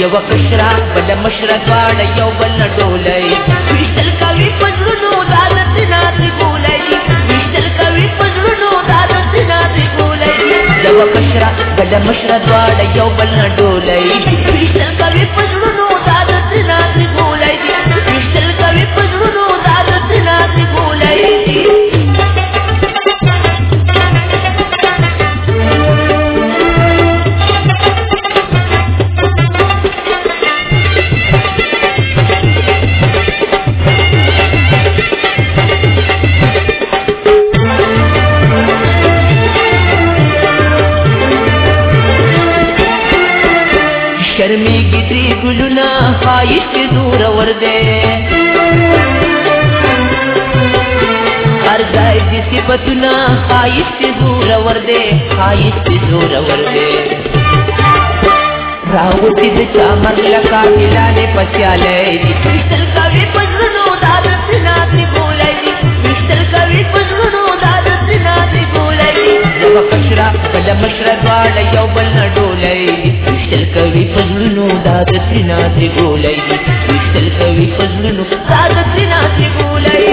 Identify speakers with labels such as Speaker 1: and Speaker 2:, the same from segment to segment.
Speaker 1: یو کشرا بل مشرا دواړه یو بل نه ډولای وشتل کوي پزړونو د عادت ناتي ګولای وشتل کوي پزړونو د عادت ناتي ګولای یو کشرا بل مشرا دواړه یو بل نه ډولای وشتل کوي پزړونو د عادت ناتي ګولای وشتل کوي پزړونو د عادت ناتي ګولای شرمیگی تری گلونا خواہش دور ورده ہر ځای دی صفتنا خواہش دور ورده خواہش دور ورده راوتی د چامر لکا هلاله پچاله دی وشتل کوي پزړونو د عادت ناتي ګولای دی وشتل کوي پزړونو د عادت ناتي ګولای یو کشرا بل مشرا دواړه یو بل نه ډولای وشتل کوي پزړونو د عادت ناتي ګولای وشتل کوي پزړونو د عادت ناتي ګولای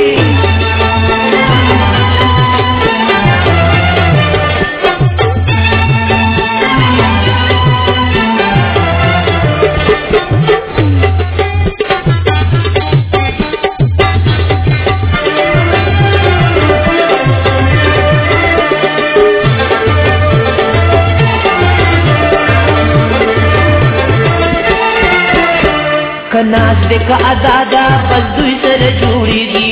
Speaker 1: کناز دکا ادادا بس دوی سر جوڑی دی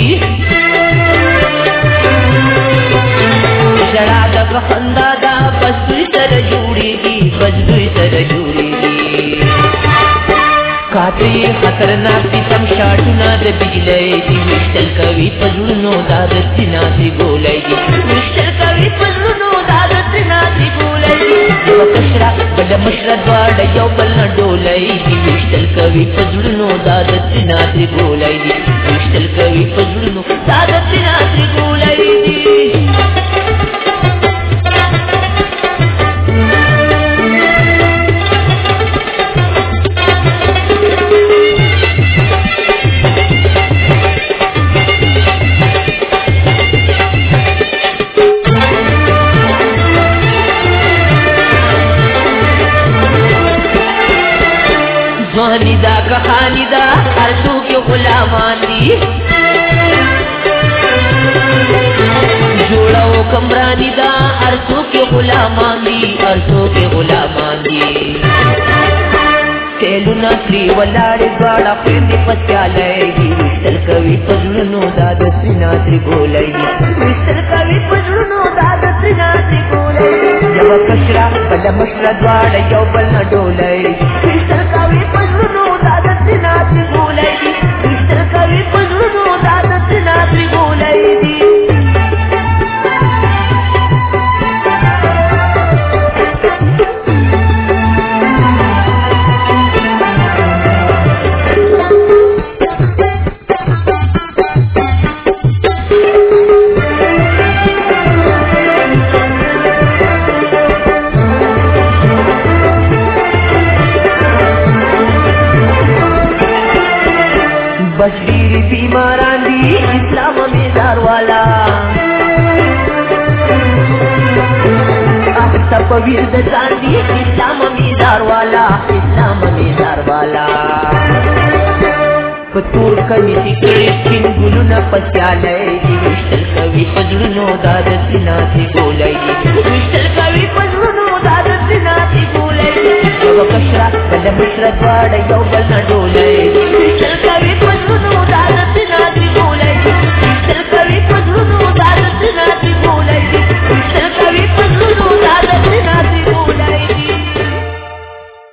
Speaker 1: شرادہ کا خندادا بس دوی سر جوڑی دی بس دوی سر جوڑی دی کاتی خطرناک دی سم شاٹونا دا بجلائی دی وشتل کوي پزړونو دا دتنا دی ګولای دی وشتل کوي پزړونو دا دتنا دی ګولای یو کشرا بل مشرا دواړه یو بل نه ډولای دی وشتل کوي پزړونو دا دتنا دی ګولای دی وشتل کوي پزړونو دا دتنا دی ګولای دی ځواني دا کخاني دا هر څوک غلامان دي جوړه او کمرانی دا هر څوک غلامان دي هر څوک غلامان دي تیلونا کلی ولاړې دواړه خویندې پچالی دي وشتل کوي پزړونو دا د سینا ترې ګولۍ دي وشتل کوي پزړونو دا د سینا ترې ګولۍ یو کشره بله مشره دواړه یو بل نه ډولۍ وشتل کوي پزړونو دا د سینا ترې ګولۍ دي وشتل کوي پزړونو دا د سینا ترې ګولۍ دي بس ډیری بیماران دي اسلام میدار والا اختا پویر د ځان دي اسلام میدار والا اسلام میدار والا پتور کمیسی کړي سپین ګلونه پچالی دي وشتل کوي پزړونو دا د سینا ترې ګولۍ دي وشتل کوي پزړونو دا د سینا ترې ګولۍ دي یو کشره بله مشره دواړه یو بل نه